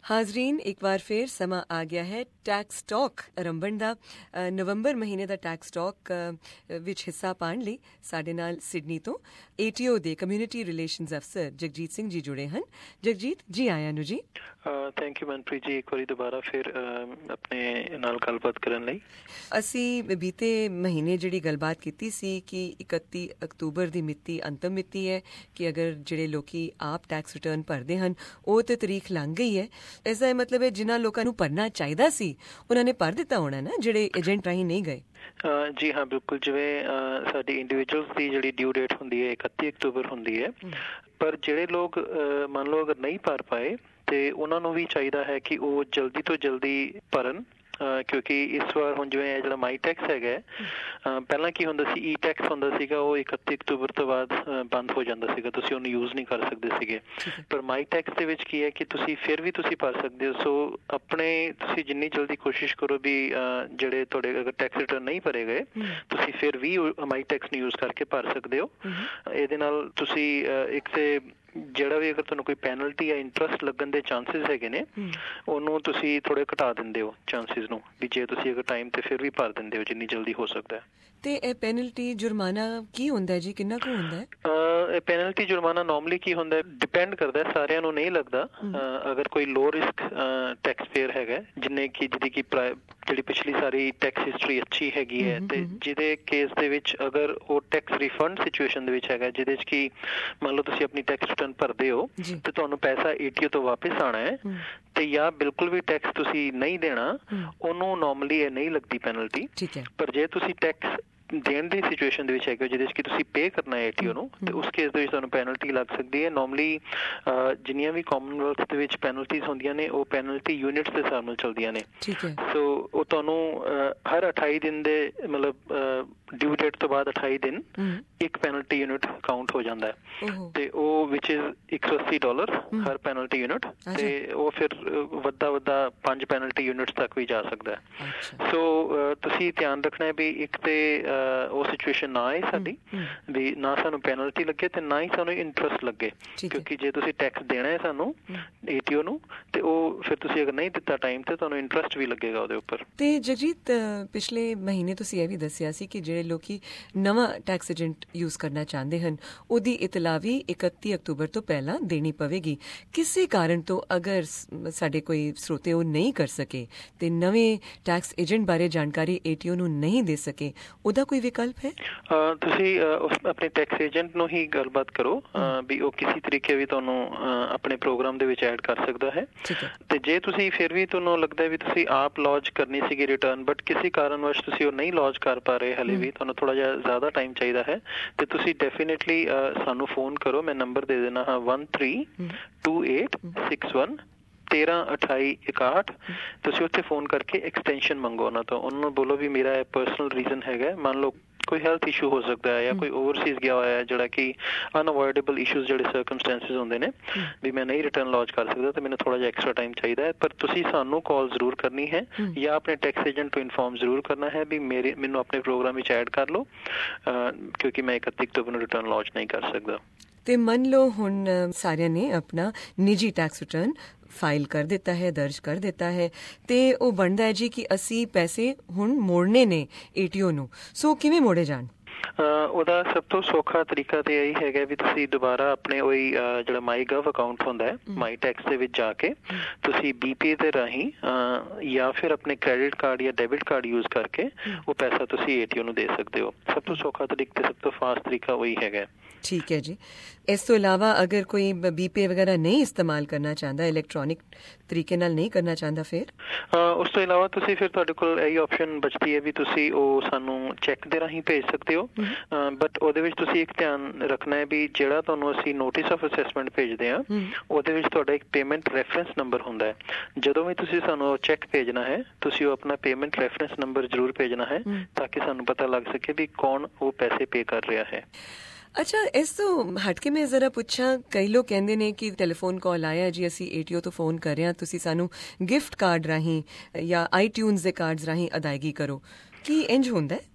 ਹਾਜ਼ਰੀਨ, ਇੱਕ ਵਾਰ ਫਿਰ ਸਮਾਂ ਆ ਗਿਆ ਹੈ ਟੈਕਸ ਟਾਕ ਰੰਭਣ ਦਾ। ਨਵੰਬਰ ਮਹੀਨੇ ਦਾ ਟੈਕਸ ਟਾਕ ਵਿੱਚ ਹਿੱਸਾ ਪਾਉਣ ਲਈ ਸਾਡੇ ਨਾਲ ਸਿਡਨੀ ਤੋਂ ATO ਦੇ ਕਮਿਊਨਿਟੀ ਰਿਲੇਸ਼ਨਸ ਅਫਸਰ ਜਗਜੀਤ ਸਿੰਘ ਜੀ ਜੁੜੇ ਹਨ। ਜਗਜੀਤ ਜੀ, ਆਇਆਂ ਨੂੰ ਜੀ। ਥੈਂਕ ਯੂ ਮਨਪ੍ਰੀਤ ਜੀ, ਇੱਕ ਵਾਰੀ ਦੁਬਾਰਾ ਫਿਰ ਆਪਣੇ ਨਾਲ ਗੱਲਬਾਤ ਕਰਨ ਲਈ। ਅਸੀਂ ਬੀਤੇ ਮਹੀਨੇ ਜਿਹੜੀ ਗੱਲਬਾਤ ਕੀਤੀ ਸੀ ਕਿ 31 ਅਕਤੂਬਰ ਦੀ ਮਿਤੀ ਅੰਤਮ ਮਿਤੀ ਹੈ ਕਿ ਅਗਰ ਜਿਹੜੇ ਲੋਕੀ ਆਪ ਟੈਕਸ ਰਿਟਰਨ ਭਰਦੇ ਹਨ ਉਹ ਤੇ ਤਰੀਕ ਲੰਘ ਗਈ ਹੈ। ਇਸ ਦਾ ਮਤਲਬ ਹੈ ਜਿਨ੍ਹਾਂ ਲੋਕਾਂ ਨੂੰ ਭਰਨਾ ਚਾਹੀਦਾ ਸੀ ਉਹਨਾਂ ਨੇ ਭਰ ਦਿੱਤਾ ਹੋਣਾ ਨਾ, ਜਿਹੜੇ ਏਜੰਟ ਰਾਹੀਂ ਨਹੀਂ ਗਏ। ਜੀ ਹਾਂ, ਬਿਲਕੁਲ। ਜਿਵੇਂ ਸਾਡੀ ਇੰਡੀਵਿਜੂਅਲਸ ਦੀ ਜਿਹੜੀ ਡਿਊ ਡੇਟ ਹੁੰਦੀ ਹੈ 31 ਅਕਤੂਬਰ ਹੁੰਦੀ ਹੈ, ਪਰ ਜਿਹੜੇ ਲੋਕ ਮੰਨ ਲਓ ਅਗਰ ਨਹੀਂ ਭਰ ਪਾਏ ਤੇ ਉਹਨਾਂ ਨੂੰ ਵੀ ਚਾਹੀਦਾ ਹੈ ਕਿ ਉਹ ਜਲਦੀ ਤੋਂ ਜਲਦੀ ਭਰਨ, ਕਿਉਂਕਿ ਇਸ ਵਾਰ ਹੁਣ ਜਿਵੇਂ ਜਿਹੜਾ ਮਾਈ ਟੈਕਸ ਹੈਗਾ, ਪਹਿਲਾਂ ਕੀ ਹੁੰਦਾ ਸੀ, ਈ ਟੈਕਸ ਹੁੰਦਾ ਸੀਗਾ, ਉਹ 31 ਅਕਤੂਬਰ ਤੋਂ ਬਾਅਦ ਬੰਦ ਹੋ ਜਾਂਦਾ ਸੀਗਾ, ਤੁਸੀਂ ਉਹਨੂੰ ਯੂਜ਼ ਨਹੀਂ ਕਰ ਸਕਦੇ ਸੀਗੇ। ਪਰ ਮਾਈ ਟੈਕਸ ਦੇ ਵਿੱਚ ਕੀ ਹੈ ਕਿ ਤੁਸੀਂ ਫਿਰ ਵੀ ਤੁਸੀਂ ਭਰ ਸਕਦੇ ਹੋ। ਸੋ ਆਪਣੇ ਤੁਸੀਂ ਜਿੰਨੀ ਜਲਦੀ ਕੋਸ਼ਿਸ਼ ਕਰੋ ਵੀ ਜਿਹੜੇ ਤੁਹਾਡੇ ਅਗਰ ਟੈਕਸ ਰਿਟਰਨ ਨਹੀਂ ਭਰੇ ਗਏ, ਤੁਸੀਂ ਫਿਰ ਵੀ ਮਾਈ ਟੈਕਸ ਨੂੰ ਯੂਜ਼ ਕਰਕੇ ਭਰ ਸਕਦੇ ਹੋ। ਇਹਦੇ ਨਾਲ ਤੁਸੀਂ ਇੱਕ ਤੇ ਜਿਹੜਾ ਵੀ ਅਗਰ ਤੁਹਾਨੂੰ ਕੋਈ ਪੈਨਲਟੀ ਜਾਂ ਇੰਟਰਸਟ ਲੱਗਣ ਦੇ ਚਾਂਸਿਸ ਹੈਗੇ ਨੇ, ਉਹਨੂੰ ਤੁਸੀਂ ਥੋੜੇ ਘਟਾ ਦਿੰਦੇ ਹੋ ਚਾਂਸਿਸ ਨੂੰ, ਵੀ ਜੇ ਤੁਸੀਂ ਅਗਰ ਟਾਈਮ ਤੇ ਫਿਰ ਵੀ ਭਰ ਦਿੰਦੇ ਹੋ ਜਿੰਨੀ ਜਲਦੀ ਹੋ ਸਕਦਾ। ਤੇ ਇਹ ਪੈਨਲਟੀ ਜੁਰਮਾਨਾ ਕੀ ਹੁੰਦਾ ਹੈ ਜੀ, ਕਿੰਨਾ ਕੁ ਹੁੰਦਾ ਹੈ? ਇਹ ਪੈਨਲਟੀ ਜੁਰਮਾਨਾ ਨਾਰਮਲੀ ਕੀ ਹੁੰਦਾ, ਡਿਪੈਂਡ ਕਰਦਾ, ਸਾਰਿਆਂ ਨੂੰ ਨਹੀਂ ਲੱਗਦਾ। ਅਗਰ ਕੋਈ ਲੋ ਰਿਸਕ ਟੈਕਸ ਪੇਅਰ ਹੈਗਾ, ਜਿਹਦੀ ਕਿ ਜਿਹੜੀ ਪਿਛਲੀ ਸਾਰੀ ਟੈਕਸ ਹਿਸਟਰੀ ਅੱਛੀ ਹੈਗੀ ਹੈ, ਤੇ ਜਿਹਦੇ ਕੇਸ ਦੇ ਵਿੱਚ ਅਗਰ ਉਹ ਟੈਕਸ ਰਿਫੰਡ ਸਿਚੁਏਸ਼ਨ ਦੇ ਵਿੱਚ ਹੈਗਾ, ਜਿਹਦੇ 'ਚ ਕਿ ਮੰਨ ਲਓ ਤੁਸੀਂ ਆਪਣੀ ਟੈਕਸ ਰਿਟਰਨ ਭਰਦੇ ਹੋ ਤੇ ਤੁਹਾਨੂੰ ਪੈਸਾ ATO ਤੋਂ ਵਾਪਿਸ ਆਉਣਾ ਹੈ, ਤੇ ਜਾਂ ਬਿਲਕੁਲ ਵੀ ਟੈਕਸ ਤੁਸੀਂ ਨਹੀਂ ਦੇਣਾ, ਉਹਨੂੰ ਨਾਰਮਲੀ ਇਹ ਨਹੀਂ ਲੱਗਦੀ ਪੈਨਲਟੀ। ਪਰ ਜੇ ਤੁਸੀਂ ਟੈਕਸ ਦੇਣ ਦੀ ਸਿਚੁਏਸ਼ਨ ਦੇ ਵਿੱਚ ਹੈਗੇ ਜਿਹਦੇ 'ਚ ਕਿ ਤੁਸੀਂ ਪੇ ਕਰਨਾ ਹੈ ATO ਨੂੰ, ਤੇ ਉਸ ਕੇਸ ਦੇ ਵਿੱਚ ਤੁਹਾਨੂੰ ਪੈਨਲਟੀ ਲੱਗ ਸਕਦੀ ਹੈ। ਨਾਰਮਲੀ ਜਿੰਨੀਆਂ ਵੀ ਕਾਮਨਵੈਲਥ ਦੇ ਵਿੱਚ ਪੈਨਲਟੀਜ਼ ਹੁੰਦੀਆਂ ਨੇ, ਉਹ ਪੈਨਲਟੀ ਯੂਨਿਟਸ ਦੇ ਹਿਸਾਬ ਨਾਲ ਚੱਲਦੀਆਂ ਨੇ। ਸੋ ਉਹ ਤੁਹਾਨੂੰ ਹਰ 28 ਦਿਨ ਦੇ ਮਤਲਬ ਡਿਊ ਡੇਟ ਤੋਂ ਬਾਅਦ 28 ਦਿਨ ਇੱਕ ਪੈਨਲਟੀ ਯੂਨਿਟ ਕਾਊਂਟ ਹੋ ਜਾਂਦਾ ਹੈ, ਤੇ ਉਹ ਵਿਚ ਇਜ਼ $180 ਹਰ ਪੈਨਲਟੀ ਯੂਨਿਟ, ਤੇ ਉਹ ਫਿਰ ਵੱਧਾ 5 ਪੈਨਲਟੀ ਯੂਨਿਟਸ ਤੱਕ ਵੀ ਜਾ ਸਕਦਾ ਹੈ। ਸੋ ਤੁਸੀਂ ਧਿਆਨ ਰੱਖਣਾ ਵੀ ਇੱਕ ਤੇ ਉਹ ਸਿਚੁਏਸ਼ਨ ਨਾ ਆਏ ਸਾਡੀ, ਵੀ ਨਾ ਸਾਨੂੰ ਪੈਨਲਟੀ ਲੱਗੇ ਤੇ ਨਾ ਹੀ ਸਾਨੂੰ ਇੰਟਰਸਟ ਲੱਗੇ, ਕਿਉਂਕਿ ਜੇ ਤੁਸੀਂ ਟੈਕਸ ਦੇਣਾ ਹੈ ਸਾਨੂੰ ATO ਨੂੰ, ਤੇ ਉਹ ਫਿਰ ਤੁਸੀਂ ਅਗਰ ਨਹੀਂ ਦਿੱਤਾ ਟਾਈਮ ਤੇ ਤੁਹਾਨੂੰ ਇੰਟਰਸਟ ਵੀ ਲੱਗੇਗਾ ਉਹਦੇ ਉੱਪਰ। ਤੇ ਜਗਜੀਤ, ਪਿਛਲੇ ਮਹੀਨੇ ਤੁਸੀਂ ਇਹ ਵੀ ਦੱਸਿਆ ਸੀ ਕਿ ਜਿਹੜੇ ਲੋਕੀ ਨਵਾਂ ਟੈਕਸ ਏਜੰਟ ਯੂਜ਼ ਕਰਨਾ ਚਾਹੁੰਦੇ ਹਨ ਉਹਦੀ ਇਤਲਾ ਵੀ 31 ਅਕਤੂਬਰ ਤੋਂ ਪਹਿਲਾਂ ਦੇਣੀ ਪਵੇਗੀ। ਕਿਸੇ ਕਾਰਨ ਤੋਂ ਅਗਰ ਸਾਡੇ ਕੋਈ ਸਰੋਤੇ ਉਹ ਨਹੀਂ ਕਰ ਸਕੇ ਤੇ ਨਵੇਂ ਟੈਕਸ ਏਜੰਟ ਬਾਰੇ ਜਾਣਕਾਰੀ ATO ਨੂੰ ਨਹੀਂ ਦੇ ਸਕੇ, ਉਹਦਾ ਕੋਈ ਵਿਕਲਪ ਹੈ? ਤੁਸੀਂ ਆਪਣੇ ਟੈਕਸ ਏਜੰਟ ਨੂੰ ਹੀ ਗੱਲਬਾਤ ਕਰੋ ਵੀ ਉਹ ਕਿਸੇ ਤਰੀਕੇ ਵੀ ਤੁਹਾਨੂੰ ਆਪਣੇ ਪ੍ਰੋਗਰਾਮ ਦੇ ਵਿੱਚ ਐਡ ਕਰ ਸਕਦਾ ਹੈ। ਤੇ ਜੇ ਤੁਸੀਂ ਫਿਰ ਵੀ ਤੁਹਾਨੂੰ ਲੱਗਦਾ ਵੀ ਤੁਸੀਂ ਆਪ ਲੌਂਚ ਕਰਨੀ ਸੀਗੀ ਰਿਟਰਨ, ਬਟ ਕਿਸੇ ਕਾਰਨਵਸ਼ ਤੁਸੀਂ ਉਹ ਨਹੀਂ ਲੌਂਚ ਕਰ ਪਾ ਰਹੇ, ਹਲੇ ਵੀ ਤੁਹਾਨੂੰ ਥੋੜਾ ਜਿਹਾ ਜ਼ਿਆਦਾ ਟਾਈਮ ਚਾਹੀਦਾ ਹੈ, ਤੇ ਤੁਸੀਂ ਡੈਫੀਨੇਟਲੀ ਸਾਨੂੰ ਫੋਨ ਕਰੋ। ਮੈਂ ਨੰਬਰ ਦੇ ਦੇਣਾ ਹਾਂ 132861 132861। ਤੁਸੀਂ ਉੱਥੇ ਫੋਨ ਕਰਕੇ ਐਕਸਟੈਂਸ਼ਨ ਮੰਗੋ ਉਹਨਾਂ ਤੋਂ, ਉਹਨਾਂ ਨੂੰ ਬੋਲੋ ਵੀ ਮੇਰਾ ਪਰਸਨਲ ਰੀਜ਼ਨ ਹੈਗਾ, ਮੰਨ ਲਓ ਕੋਈ ਹੈਲਥ ਇਸ਼ੂ ਹੋ ਸਕਦਾ ਹੈ ਜਾਂ ਕੋਈ ਓਵਰਸੀਜ਼ ਗਿਆ ਹੋਇਆ ਜਿਹੜਾ ਕਿ ਅਨਅਵੋਇਡੇਬਲ ਇਸ਼ੂਜ਼ ਜਿਹੜੇ ਸਰਕਮਸਟੈਂਸਿਸ ਹੁੰਦੇ ਨੇ, ਵੀ ਮੈਂ ਨਹੀਂ ਰਿਟਰਨ ਲੌਂਚ ਕਰ ਸਕਦਾ ਤੇ ਮੈਨੂੰ ਥੋੜਾ ਜਿਹਾ ਐਕਸਟਰਾ ਟਾਈਮ ਚਾਹੀਦਾ ਹੈ। ਪਰ ਤੁਸੀਂ ਸਾਨੂੰ ਕਾਲ ਜ਼ਰੂਰ ਕਰਨੀ ਹੈ ਜਾਂ ਆਪਣੇ ਟੈਕਸ ਏਜੰਟ ਨੂੰ ਇਨਫੋਰਮ ਜ਼ਰੂਰ ਕਰਨਾ ਹੈ ਵੀ ਮੈਨੂੰ ਆਪਣੇ ਪ੍ਰੋਗਰਾਮ ਵਿੱਚ ਐਡ ਕਰ ਲਓ, ਕਿਉਂਕਿ ਮੈਂ 31 ਅਕਤੂਬਰ ਨੂੰ ਰਿਟਰਨ ਲੌਂਚ ਨਹੀਂ ਕਰ ਸਕਦਾ। ਤੇ ਮੰਨ ਲਓ ਹੁਣ ਸਾਰਿਆਂ ਨੇ ਆਪਣਾ ਨਿੱਜੀ ਟੈਕਸ ਰਿਟਰਨ ਫਾਈਲ ਕਰ ਦਿੱਤਾ ਹੈ, ਦਰਜ ਕਰ ਦਿੱਤਾ ਹੈ, ਤੇ ਉਹ ਬਣਦਾ ਹੈ ਜੀ ਕਿ ਅਸੀਂ ਪੈਸੇ ਹੁਣ ਮੋੜਨੇ ਨੇ ATO ਨੂੰ, ਸੋ ਕਿਵੇਂ ਮੋੜੇ ਜਾਣ? ਉਹਦਾ ਸਭ ਤੋਂ ਸੌਖਾ ਤਰੀਕਾ ਤੇ ਇਹੀ ਹੈਗਾ ਵੀ ਤੁਸੀਂ ਦੁਬਾਰਾ ਆਪਣੇ ਉਹੀ ਜਿਹੜਾ MyGov ਅਕਾਊਂਟ ਹੁੰਦਾ ਹੈ, ਮਾਈ ਟੈਕਸ ਦੇ ਵਿੱਚ ਜਾ ਕੇ ਤੁਸੀਂ BPay ਦੇ ਰਾਹੀਂ ਜਾਂ ਫਿਰ ਆਪਣੇ ਕ੍ਰੈਡਿਟ ਕਾਰਡ ਜਾਂ ਡੈਬਿਟ ਕਾਰਡ ਯੂਜ਼ ਕਰਕੇ ਉਹ ਪੈਸਾ ਤੁਸੀਂ ATO ਨੂੰ ਦੇ ਸਕਦੇ ਹੋ। ਸਭ ਤੋਂ ਸੌਖਾ ਤਰੀਕਾ ਤੇ ਸਭ ਤੋਂ ਫਾਸਟ ਤਰੀਕਾ ਉਹੀ ਹੈਗਾ। ਠੀਕ ਹੈ ਜੀ। ਇਸ ਤੋਂ ਇਲਾਵਾ ਅਗਰ ਕੋਈ BPay ਵਗੈਰਾ ਨਹੀਂ ਇਸਤੇਮਾਲ ਕਰਨਾ ਚਾਹੁੰਦਾ, ਇਲੈਕਟ੍ਰੋਨਿਕ ਤਰੀਕੇ ਨਾਲ ਨਹੀਂ ਕਰਨਾ ਚਾਹੁੰਦਾ, ਫਿਰ ਉਸ ਤੋਂ ਇਲਾਵਾ ਤੁਸੀਂ ਫਿਰ ਤੁਹਾਡੇ ਕੋਲ ਇਹੀ ਆਪਸ਼ਨ ਬਚਦੀ ਹੈ ਵੀ ਤੁਸੀਂ ਉਹ ਸਾਨੂੰ ਚੈੱਕ ਦੇ ਰਾਹੀਂ ਭੇਜ ਸਕਦੇ ਹੋ। ਬਟ ਉਹਦੇ ਵਿੱਚ ਤੁਸੀਂ ਇੱਕ ਧਿਆਨ ਰੱਖਣਾ ਹੈ ਵੀ ਜਿਹੜਾ ਤੁਹਾਨੂੰ ਅਸੀਂ ਨੋਟਿਸ ਆਫ ਅਸੈਸਮੈਂਟ ਭੇਜਦੇ ਹਾਂ ਉਹਦੇ ਵਿੱਚ ਤੁਹਾਡਾ ਇੱਕ ਪੇਮੈਂਟ ਰੈਫਰੈਂਸ ਨੰਬਰ ਹੁੰਦਾ ਹੈ। ਜਦੋਂ ਵੀ ਤੁਸੀਂ ਸਾਨੂੰ ਚੈੱਕ ਭੇਜਣਾ ਹੈ ਤੁਸੀਂ ਉਹ ਆਪਣਾ ਪੇਮੈਂਟ ਰੈਫਰੈਂਸ ਨੰਬਰ ਜ਼ਰੂਰ ਭੇਜਣਾ ਹੈ ਤਾਂ ਕਿ ਸਾਨੂੰ ਪਤਾ ਲੱਗ ਸਕੇ ਵੀ ਕੌਣ ਉਹ ਪੈਸੇ ਪੇ ਕਰ ਰਿਹਾ ਹੈ। ਅੱਛਾ, ਇਸ ਤੋਂ ਹਟ ਕੇ ਮੈਂ ਜ਼ਰਾ ਪੁੱਛਾਂ, ਕਈ ਲੋਕ ਕਹਿੰਦੇ ਨੇ ਕਿ ਟੈਲੀਫੋਨ ਕਾਲ ਆਇਆ ਜੀ, ਅਸੀਂ ATO ਤੋਂ ਫੋਨ ਕਰ ਰਹੇ ਹਾਂ, ਤੁਸੀਂ ਸਾਨੂੰ ਗਿਫਟ ਕਾਰਡ ਰਾਹੀਂ ਜਾਂ iTunes ਦੇ ਕਾਰਡਸ ਰਾਹੀਂ ਅਦਾਇਗੀ ਕਰੋ, ਕੀ ਇੰਝ ਹੁੰਦਾ ਹੈ?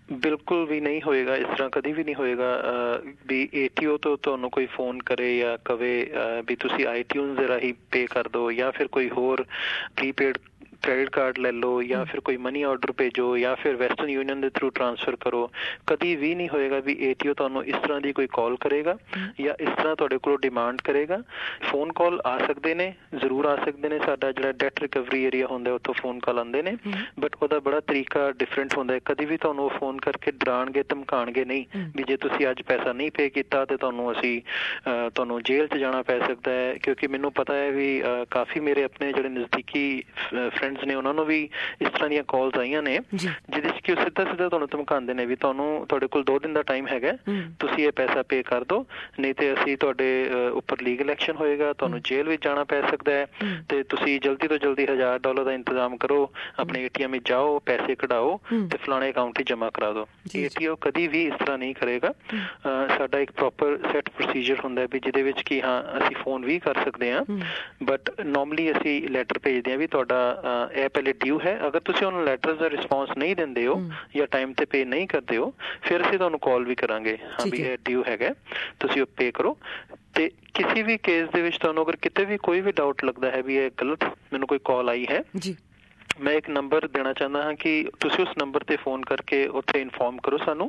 ਬਿਲਕੁਲ ਵੀ ਨਹੀਂ ਹੋਏਗਾ, ਇਸ ਤਰ੍ਹਾਂ ਕਦੀ ਵੀ ਨਹੀਂ ਹੋਏਗਾ ਵੀ ATO ਤੋਂ ਤੁਹਾਨੂੰ ਕੋਈ ਫੋਨ ਕਰੇ ਜਾਂ ਕਵੇ ਵੀ ਤੁਸੀਂ iTunes ਦੇ ਰਾਹੀਂ ਪੇ ਕਰ ਦਿਓ ਜਾਂ ਫਿਰ ਕੋਈ ਹੋਰ ਪ੍ਰੀਪੇਡ ਕ੍ਰੈਡਿਟ ਕਾਰਡ ਲੈ ਲਓ ਜਾਂ ਫਿਰ ਕੋਈ ਮਨੀ ਆਰਡਰ ਭੇਜੋ ਜਾਂ ਫਿਰ ਵੈਸਟਰਨ ਯੂਨੀਅਨ ਦੇ ਥਰੂ ਟ੍ਰਾਂਸਫਰ ਕਰੋ। ਕਦੀ ਵੀ ਨਹੀਂ ਹੋਏਗਾ ਵੀ ATO ਤੁਹਾਨੂੰ ਇਸ ਤਰ੍ਹਾਂ ਦੀ ਕੋਈ ਕਾਲ ਕਰੇਗਾ ਜਾਂ ਇਸ ਤਰ੍ਹਾਂ ਤੁਹਾਡੇ ਕੋਲੋਂ ਡਿਮਾਂਡ ਕਰੇਗਾ। ਫੋਨ ਕਾਲ ਆ ਸਕਦੇ ਨੇ, ਜ਼ਰੂਰ ਆ ਸਕਦੇ ਨੇ, ਸਾਡਾ ਜਿਹੜਾ ਡੈਟ ਰਿਕਵਰੀ ਏਰੀਆ ਹੁੰਦਾ ਉੱਥੋਂ ਫੋਨ ਕਾਲ ਆਉਂਦੇ ਨੇ, ਬਟ ਉਹਦਾ ਬੜਾ ਤਰੀਕਾ ਡਿਫਰੈਂਟ ਹੁੰਦਾ ਹੈ। ਕਦੀ ਵੀ ਤੁਹਾਨੂੰ ਫੋਨ ਕਰਕੇ ਡਰਾਉਣਗੇ ਧਮਕਾਉਣਗੇ ਨਹੀਂ ਵੀ ਜੇ ਤੁਸੀਂ ਅੱਜ ਪੈਸਾ ਨਹੀਂ ਪੇ ਕੀਤਾ ਤੇ ਤੁਹਾਨੂੰ ਜੇਲ੍ਹ 'ਚ ਜਾਣਾ ਪੈ ਸਕਦਾ ਹੈ, ਕਿਉਂਕਿ ਮੈਨੂੰ ਪਤਾ ਹੈ ਵੀ ਕਾਫੀ ਮੇਰੇ ਆਪਣੇ ਜਿਹੜੇ ਨਜ਼ਦੀਕੀ ਫਰੈਂਡਸ ਨੇ ਉਹਨਾਂ ਨੂੰ ਵੀ ਇਸ ਤਰ੍ਹਾਂ ਦੀਆਂ ਕਾਲਸ ਆਈਆਂ ਨੇ ਜਿਹਦੇ 'ਚ ਕਿ ਉਹ ਸਿੱਧਾ ਤੁਹਾਨੂੰ ਧਮਕਾਉਂਦੇ ਨੇ ਵੀ ਤੁਹਾਡੇ ਕੋਲ 2 ਦਿਨ ਦਾ ਟਾਈਮ ਹੈਗਾ, ਤੁਸੀਂ ਇਹ ਪੈਸਾ ਪੇ ਕਰ ਦਿਓ, ਨਹੀਂ ਤੇ ਅਸੀਂ ਤੁਹਾਡੇ ਉੱਪਰ ਲੀਗਲ ਐਕਸ਼ਨ ਹੋਏਗਾ, ਤੁਹਾਨੂੰ ਜੇਲ੍ਹ ਵਿੱਚ ਜਾਣਾ ਪੈ ਸਕਦਾ ਹੈ, ਤੇ ਤੁਸੀਂ ਜਲਦੀ ਤੋਂ ਜਲਦੀ $1000 ਦਾ ਇੰਤਜ਼ਾਮ ਕਰੋ, ਆਪਣੇ ATM ਵਿੱਚ ਜਾਓ, ਪੈਸੇ ਕਢਾਓ ਤੇ ਫਲਾਣੇ ਅਕਾਊਂਟ 'ਚ ਜਮ੍ਹਾਂ ਕਰਾ ਦਿਓ। ATO ਕਦੀ ਵੀ ਇਸ ਤਰ੍ਹਾਂ ਨਹੀਂ ਕਰੇਗਾ। ਸਾਡਾ ਇੱਕ ਪ੍ਰੋਪਰ ਸੈਟ ਪ੍ਰੋਸੀਜਰ ਹੁੰਦਾ ਵੀ ਜਿਹਦੇ ਵਿੱਚ ਕਿ ਹਾਂ ਅਸੀਂ ਫੋਨ ਵੀ ਕਰ ਸਕਦੇ ਹਾਂ, ਬਟ ਨੋਰਮਲੀ ਅਸੀਂ ਲੈਟਰ ਭੇਜਦੇ ਹਾਂ ਵੀ ਤੁਹਾਡਾ ਇਹ ਪਹਿਲੇ ਡਿਊ ਹੈ। ਅਗਰ ਤੁਸੀਂ ਉਹਨਾਂ ਲੈਟਰਸ ਦਾ ਰਿਸਪੌਂਸ ਨਹੀਂ ਦਿੰਦੇ ਹੋ ਜਾਂ ਟਾਈਮ ਤੇ ਪੇ ਨਹੀਂ ਕਰਦੇ ਹੋ, ਫਿਰ ਅਸੀਂ ਤੁਹਾਨੂੰ ਕਾਲ ਵੀ ਕਰਾਂਗੇ ਹਾਂ ਵੀ ਇਹ ਡਿਊ ਹੈਗਾ, ਤੁਸੀਂ ਉਹ ਪੇ ਕਰੋ। ਤੇ ਕਿਸੇ ਵੀ ਕੇਸ ਦੇ ਵਿੱਚ ਤੁਹਾਨੂੰ ਅਗਰ ਕਿਤੇ ਵੀ ਕੋਈ ਵੀ ਡਾਊਟ ਲੱਗਦਾ ਹੈ ਵੀ ਇਹ ਗਲਤ ਮੈਨੂੰ ਕੋਈ ਕਾਲ ਆਈ ਹੈ, ਮੈਂ ਇੱਕ ਨੰਬਰ ਦੇਣਾ ਚਾਹੁੰਦਾ ਹਾਂ ਕਿ ਤੁਸੀਂ ਉਸ ਨੰਬਰ ਤੇ ਫੋਨ ਕਰਕੇ ਉੱਥੇ ਇਨਫੋਰਮ ਕਰੋ ਸਾਨੂੰ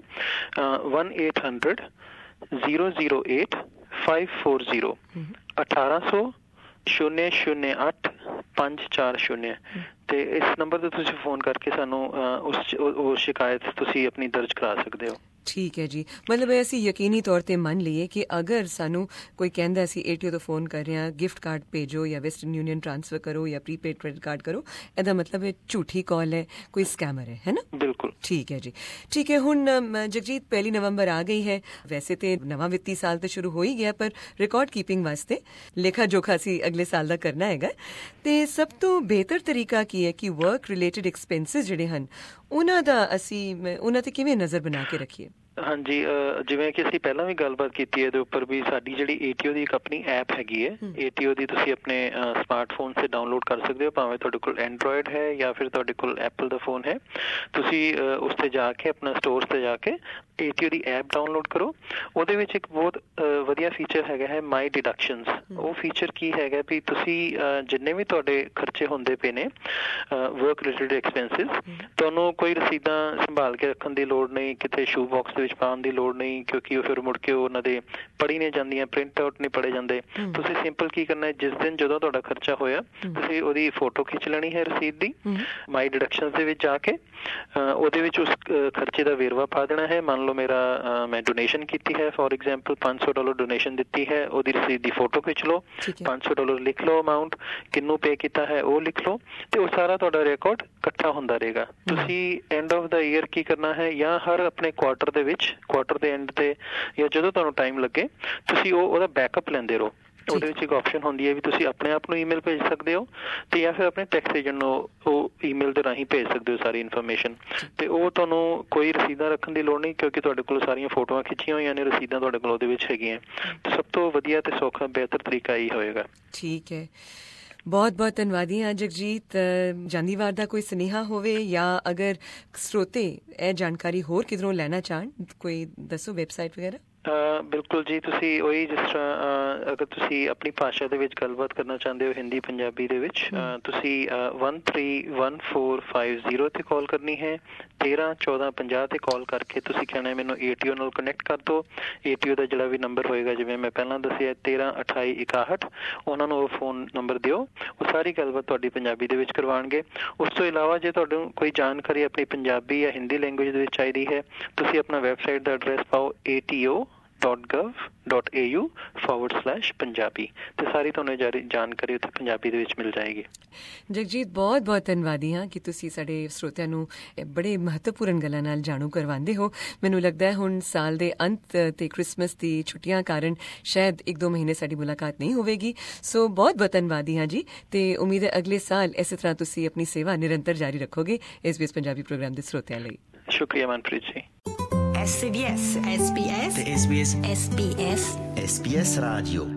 1-800-008-540 1800-008-540 ਤੇ ਇਸ ਨੰਬਰ ਤੇ ਤੁਸੀਂ ਫੋਨ ਕਰਕੇ ਸਾਨੂੰ ਉਹ ਸ਼ਿਕਾਇਤ ਤੁਸੀਂ ਆਪਣੀ ਦਰਜ ਕਰਾ ਸਕਦੇ ਹੋ। ਠੀਕ ਹੈ ਜੀ, ਮਤਲਬ ਅਸੀਂ ਯਕੀਨੀ ਤੌਰ ਤੇ ਮੰਨ ਲਈਏ ਕਿ ਅਗਰ ਸਾਨੂੰ ਕੋਈ ਕਹਿੰਦਾ ਅਸੀਂ ATO ਤੋਂ ਫੋਨ ਕਰ ਰਹੇ ਹਾਂ, ਗਿਫਟ ਕਾਰਡ ਭੇਜੋ ਜਾਂ ਵੈਸਟਰਨ ਯੂਨੀਅਨ ਟ੍ਰਾਂਸਫਰ ਕਰੋ ਜਾਂ ਪ੍ਰੀਪੇਡ ਕ੍ਰੈਡਿਟ ਕਾਰਡ ਕਰੋ, ਇਹਦਾ ਮਤਲਬ ਇਹ ਝੂਠੀ ਕਾਲ ਹੈ, ਕੋਈ ਸਕੈਮਰ ਹੈ ਨਾ? ਬਿਲਕੁਲ ਠੀਕ ਹੈ ਜੀ। ਠੀਕ ਹੈ, ਹੁਣ ਜਗਜੀਤ 1 ਨਵੰਬਰ ਆ ਗਈ ਹੈ, ਵੈਸੇ ਤੇ ਨਵਾਂ ਵਿੱਤੀ ਸਾਲ ਤਾਂ ਸ਼ੁਰੂ ਹੋ ਹੀ ਗਿਆ, ਪਰ ਰਿਕਾਰਡ ਕੀਪਿੰਗ ਵਾਸਤੇ ਲੇਖਾ ਜੋਖਾ ਅਸੀਂ ਅਗਲੇ ਸਾਲ ਦਾ ਕਰਨਾ ਹੈਗਾ, ਤੇ ਸਭ ਤੋਂ ਬਿਹਤਰ ਤਰੀਕਾ ਕੀ ਹੈ ਕਿ ਵਰਕ ਰਿਲੇਟਡ ਐਕਸਪੈਂਸਿਸ ਜਿਹੜੇ ਹਨ ਉਹਨਾਂ ਤੇ ਕਿਵੇਂ ਨਜ਼ਰ ਬਣਾ ਕੇ ਰੱਖੀਏ? ਹਾਂਜੀ, ਜਿਵੇਂ ਕਿ ਅਸੀਂ ਪਹਿਲਾਂ ਵੀ ਗੱਲਬਾਤ ਕੀਤੀ ਹੈ ਇਹਦੇ ਉੱਪਰ ਵੀ ਸਾਡੀ ਜਿਹੜੀ ATO ਦੀ ਇੱਕ ਆਪਣੀ ਐਪ ਹੈਗੀ ਹੈ। ATO ਦੀ ਤੁਸੀਂ ਆਪਣੇ ਸਮਾਰਟਫੋਨ 'ਤੇ ਡਾਊਨਲੋਡ ਕਰ ਸਕਦੇ ਹੋ, ਭਾਵੇਂ ਤੁਹਾਡੇ ਕੋਲ ਐਂਡਰੋਇਡ ਹੈ ਜਾਂ ਫਿਰ ਤੁਹਾਡੇ ਕੋਲ ਐਪਲ ਦਾ ਫੋਨ ਹੈ। ਤੁਸੀਂ ਉਸ 'ਤੇ ਜਾ ਕੇ ਆਪਣਾ ਸਟੋਰਸ 'ਤੇ ਜਾ ਕੇ ATO ਦੀ ਐਪ ਡਾਊਨਲੋਡ ਕਰੋ। ਉਹਦੇ ਵਿੱਚ ਇੱਕ ਬਹੁਤ ਵਧੀਆ ਫੀਚਰ ਹੈਗਾ ਹੈ ਮਾਈ ਡਿਡਕਸ਼ਨਸ। ਉਹ ਫੀਚਰ ਕੀ ਹੈਗਾ ਵੀ ਤੁਸੀਂ ਜਿੰਨੇ ਵੀ ਤੁਹਾਡੇ ਖਰਚੇ ਹੁੰਦੇ ਪਏ ਨੇ ਵਰਕ ਰਿਲੇਟਡ ਐਕਸਪੈਂਸਿਸ, ਤੁਹਾਨੂੰ ਕੋਈ ਰਸੀਦਾਂ ਸੰਭਾਲ ਕੇ ਰੱਖਣ ਦੀ ਲੋੜ ਨਹੀਂ, ਕਿਤੇ ਸ਼ੂ ਬਾਕਸ ਦੇ ਵਿੱਚ ਪਾਉਣ ਦੀ ਲੋੜ ਨਹੀਂ, ਕਿਉਂਕਿ ਉਹ ਫਿਰ ਮੁੜ ਕੇ ਉਹਨਾਂ ਦੇ ਪੜ੍ਹੀ ਨਹੀਂ ਜਾਂਦੀਆਂ, ਪ੍ਰਿੰਟ ਆਊਟ ਨਹੀਂ ਪੜ੍ਹੇ ਜਾਂਦੇ। ਤੁਸੀਂ ਸਿੰਪਲ ਕੀ ਕਰਨਾ ਹੈ, ਜਿਸ ਦਿਨ ਜਦੋਂ ਤੁਹਾਡਾ ਖਰਚਾ ਹੋਇਆ ਤੁਸੀਂ ਉਹਦੀ ਫੋਟੋ ਖਿੱਚ ਲੈਣੀ ਹੈ ਰਸੀਦ ਦੀ, ਮਾਈ ਡਿਡਕਸ਼ਨਸ ਦੇ ਵਿੱਚ ਜਾ ਕੇ ਉਹਦੇ ਵਿੱਚ ਉਸ ਖਰਚੇ ਦਾ ਵੇਰਵਾ ਪਾ ਦੇਣਾ ਹੈ। ਮੰਨ ਲਓ ਮੈਂ ਡੋਨੇਸ਼ਨ ਕੀਤੀ ਹੈ, ਫੋਰ ਐਗਜ਼ਾਮਪਲ $500 ਡੋਨੇਸ਼ਨ ਦਿੱਤੀ ਹੈ, ਉਹਦੀ ਰਸੀਦ ਦੀ ਫੋਟੋ ਖਿੱਚ ਲਓ, $500 ਲਿਖ ਲਓ, ਅਮਾਊਂਟ ਕਿੰਨੂੰ ਪੇ ਕੀਤਾ ਹੈ ਉਹ ਲਿਖ ਲਓ, ਤੇ ਉਹ ਸਾਰਾ ਤੁਹਾਡਾ ਰਿਕਾਰਡ ਇਕੱਠਾ ਹੁੰਦਾ ਰਹੇਗਾ। ਤੁਸੀਂ ਐਂਡ ਆਫ ਦਾ ਈਅਰ ਕੀ ਕਰਨਾ ਹੈ, ਜਾਂ ਹਰ ਆਪਣੇ ਕੁਆਟਰ ਦੇ ਐਂਡ ਤੇ ਜਾਂ ਜਦੋਂ ਤੁਹਾਨੂੰ ਟਾਈਮ ਲੱਗੇ ਤੁਸੀਂ ਉਹਦਾ ਬੈਕਅਪ ਲੈਂਦੇ ਰਹੋ। ਉਹਦੇ ਵਿੱਚ ਇੱਕ ਆਪਸ਼ਨ ਹੁੰਦੀ ਹੈ ਵੀ ਤੁਸੀਂ ਆਪਣੇ ਆਪ ਨੂੰ ਈਮੇਲ ਭੇਜ ਸਕਦੇ ਹੋ ਤੇ ਜਾਂ ਫਿਰ ਆਪਣੇ ਟੈਕਸ ਏਜੰਟ ਨੂੰ ਉਹ ਈਮੇਲ ਦੇ ਰਾਹੀਂ ਭੇਜ ਸਕਦੇ ਹੋ ਸਾਰੀ ਇਨਫੋਰਮੇਸ਼ਨ, ਤੇ ਉਹ ਤੁਹਾਨੂੰ ਕੋਈ ਰਸੀਦਾਂ ਰੱਖਣ ਦੀ ਲੋੜ ਨਹੀਂ, ਕਿਉਂਕਿ ਤੁਹਾਡੇ ਕੋਲ ਸਾਰੀਆਂ ਫੋਟੋਆਂ ਖਿੱਚੀਆਂ ਹੋਈਆਂ ਨੇ, ਰਸੀਦਾਂ ਤੁਹਾਡੇ ਕੋਲ ਉਹਦੇ ਵਿੱਚ ਹੈਗੀਆਂ। ਸਭ ਤੋਂ ਵਧੀਆ ਤੇ ਸੌਖਾ ਬਿਹਤਰ ਤਰੀਕਾ ਇਹੀ ਹੋਏਗਾ। ਠੀਕ ਹੈ, ਬਹੁਤ ਧੰਨਵਾਦੀ ਹਾਂ ਜਗਜੀਤ। ਜਾਂਦੀ ਵਾਰ ਦਾ ਕੋਈ ਸੁਨੇਹਾ ਹੋਵੇ ਜਾਂ ਅਗਰ ਸਰੋਤੇ ਇਹ ਜਾਣਕਾਰੀ ਹੋਰ ਕਿਧਰੋਂ ਲੈਣਾ ਚਾਹਣ, ਕੋਈ ਦੱਸੋ ਵੈਬਸਾਈਟ ਵਗੈਰਾ? ਬਿਲਕੁਲ ਜੀ, ਤੁਸੀਂ ਉਹੀ ਜਿਸ ਤਰ੍ਹਾਂ ਅਗਰ ਤੁਸੀਂ ਆਪਣੀ ਭਾਸ਼ਾ ਦੇ ਵਿੱਚ ਗੱਲਬਾਤ ਕਰਨਾ ਚਾਹੁੰਦੇ ਹੋ ਹਿੰਦੀ ਪੰਜਾਬੀ ਦੇ ਵਿੱਚ, ਤੁਸੀਂ 131450 ਤੇ ਕਾਲ ਕਰਨੀ ਹੈ। 131450 ਤੇ ਕਾਲ ਕਰਕੇ ਤੁਸੀਂ ਕਹਿਣਾ ਮੈਨੂੰ ATO ਨਾਲ ਕਨੈਕਟ ਕਰ ਦਿਓ। ATO ਦਾ ਜਿਹੜਾ ਵੀ ਨੰਬਰ ਹੋਏਗਾ, ਜਿਵੇਂ ਮੈਂ ਪਹਿਲਾਂ ਦੱਸਿਆ 132861, ਉਹਨਾਂ ਨੂੰ ਉਹ ਫੋਨ ਨੰਬਰ ਦਿਓ, ਉਹ ਸਾਰੀ ਗੱਲਬਾਤ ਤੁਹਾਡੀ ਪੰਜਾਬੀ ਦੇ ਵਿੱਚ ਕਰਵਾਉਣਗੇ। ਉਸ ਤੋਂ ਇਲਾਵਾ ਜੇ ਤੁਹਾਨੂੰ ਕੋਈ ਜਾਣਕਾਰੀ ਆਪਣੀ ਪੰਜਾਬੀ ਜਾਂ ਹਿੰਦੀ ਲੈਂਗੁਏਜ ਦੇ ਵਿੱਚ ਚਾਹੀਦੀ ਹੈ, ਤੁਸੀਂ ਆਪਣਾ ਵੈਬਸਾਈਟ ਦਾ ਐਡਰੈਸ ਪਾਓ ATO.gov.au/ਪੰਜਾਬੀ, ਤੇ ਸਾਰੀ ਤੁਹਾਨੂੰ ਜਾਣਕਾਰੀ ਉੱਥੇ ਪੰਜਾਬੀ ਦੇ ਵਿੱਚ ਮਿਲ ਜਾਏਗੀ। ਜਗਜੀਤ, ਬਹੁਤ ਧੰਨਵਾਦੀ ਹਾਂ ਕਿ ਤੁਸੀਂ ਸਾਡੇ ਸਰੋਤਿਆਂ ਨੂੰ ਬੜੇ ਮਹੱਤਵਪੂਰਨ ਗੱਲਾਂ ਨਾਲ ਜਾਣੂ ਕਰਵਾਉਂਦੇ ਹੋ। ਮੈਨੂੰ ਲੱਗਦਾ ਹੈ ਹੁਣ ਸਾਲ ਦੇ ਅੰਤ ਤੇ ਕ੍ਰਿਸਮਸ ਦੀ ਛੁੱਟੀਆਂ ਕਾਰਨ ਸ਼ਾਇਦ 1-2 ਮਹੀਨੇ ਸਾਡੀ ਮੁਲਾਕਾਤ ਨਹੀਂ ਹੋਵੇਗੀ, ਸੋ ਬਹੁਤ ਧੰਨਵਾਦੀ ਹਾਂ ਜੀ, ਤੇ ਉਮੀਦ ਹੈ ਅਗਲੇ ਸਾਲ ਇਸੇ ਤਰ੍ਹਾਂ ਤੁਸੀਂ ਆਪਣੀ ਸੇਵਾ ਨਿਰੰਤਰ ਜਾਰੀ ਰੱਖੋਗੇ SBS ਪੰਜਾਬੀ ਪ੍ਰੋਗਰਾਮ ਦੇ ਸਰੋਤਿਆਂ ਲਈ। ਸ਼ੁਕਰੀਆ ਮਨਪ੍ਰੀਤ ਜੀ। SBS Radio